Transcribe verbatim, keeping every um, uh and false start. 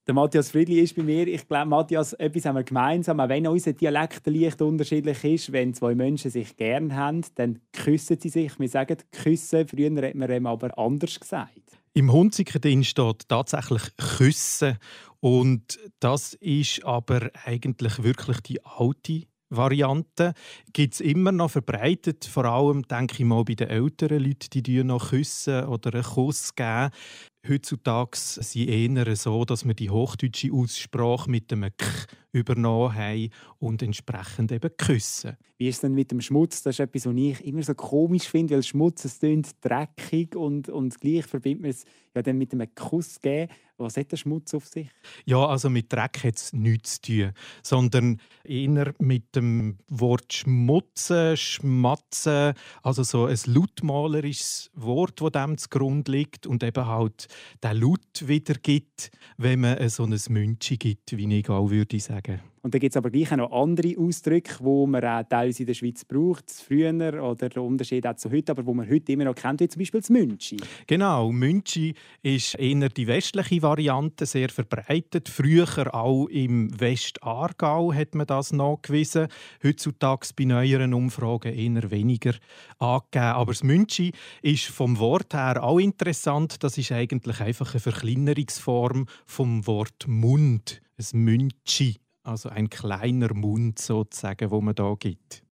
Der Matthias Friedli ist bei mir. Ich glaube, Matthias, etwas haben wir gemeinsam. Auch wenn unser Dialekt leicht unterschiedlich ist, wenn zwei Menschen sich gern haben, dann küssen sie sich. Wir sagen küssen. Früher hat man ihm aber anders gesagt. Im Hunziker steht tatsächlich «küssen». Und das ist aber eigentlich wirklich die alte Variante. Gibt es immer noch verbreitet, vor allem, denke ich mal, bei den älteren Leuten, die noch küssen oder einen Kuss geben. Heutzutage ist es eher so, dass wir die hochdeutsche Aussprache mit dem «k» übernommen haben und entsprechend eben küssen. Wie ist es denn mit dem Schmutz? Das ist etwas, was ich immer so komisch finde, weil Schmutz, es klingt dreckig und, und gleich verbindet man es ja dann mit einem Kuss geben. Was hat der Schmutz auf sich? Ja, also mit Dreck hat es nichts zu tun, sondern eher mit dem Wort «schmutzen», «schmatzen», also so ein lautmalerisches Wort, das dem zugrunde liegt und eben halt den Laut wiedergibt, wenn man so ein Münchi gibt, wie ich auch würde sagen. Und da gibt es aber gleich auch noch andere Ausdrücke, die man auch teilweise in der Schweiz braucht, früher oder der Unterschied auch zu heute, aber die man heute immer noch kennt, wie zum Beispiel das Münchi. Genau, Münchi ist eher die westliche Variante, sehr verbreitet. Früher auch im Westaargau hat man das nachgewiesen. Heutzutage bei neueren Umfragen eher weniger angegeben. Aber das Münchi ist vom Wort her auch interessant. Das ist eigentlich einfach eine Verkleinerungsform vom Wort Mund. Ein Münchi. Also ein kleiner Mund sozusagen, wo man da gibt.